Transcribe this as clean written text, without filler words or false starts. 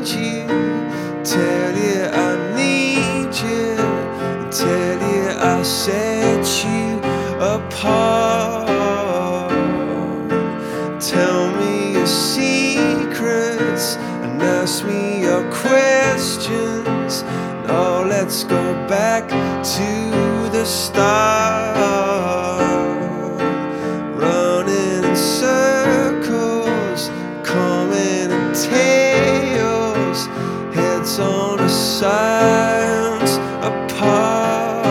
find you, tell you I need you, tell you I'll set you apart. Tell me your secrets and ask me your questions. Now let's go back to the start.